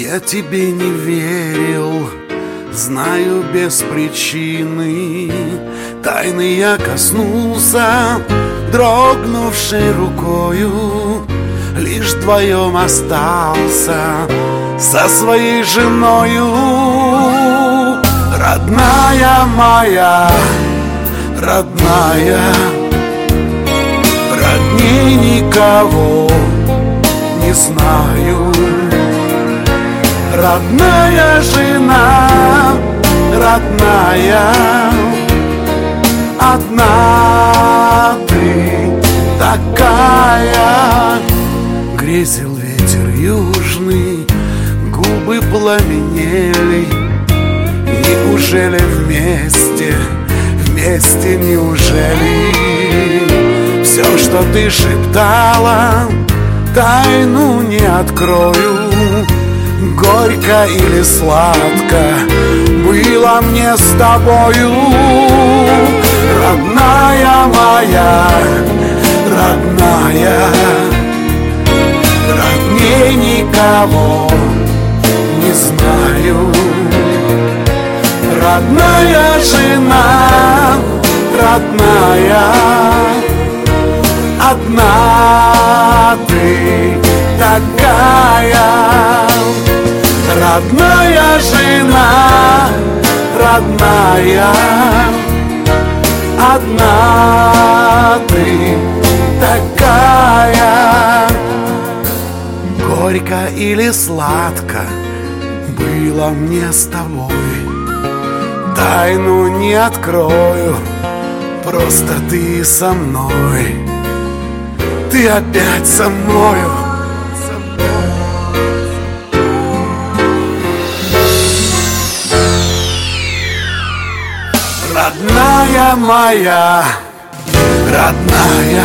Я тебе не верил, знаю без причины. Тайны я коснулся дрогнувшей рукою. Лишь вдвоем остался со своей женою. Родная моя, родная, родней никого не знаю. Родная жена, родная, одна ты такая. Грезил ветер южный, губы пламенели. Неужели вместе, вместе неужели? Все, что ты шептала, тайну не открою. Горько или сладко было мне с тобою. Родная моя, родная, родней никого не знаю. Родная жена, родная, одна ты такая. Родная жена, родная, одна ты такая. Горько или сладко было мне с тобой. Тайну не открою, просто ты со мной. Ты опять со мною. Родная моя, родная,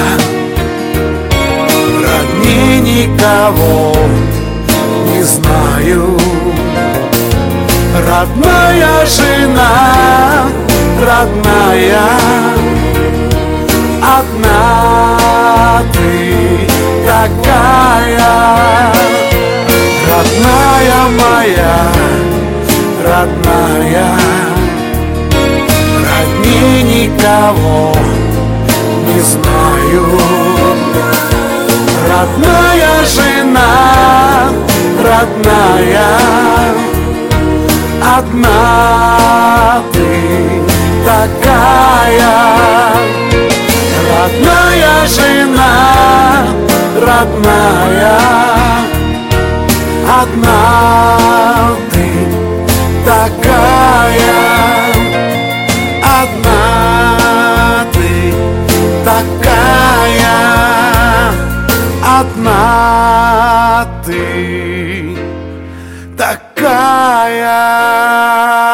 родней никого не знаю. Родная жена, родная, одна ты такая. Родная моя, родная, родней никого не знаю. Родная жена, родная, одна ты такая. Родная жена, родная, одна ты такая. Одна ты такая, одна ты такая.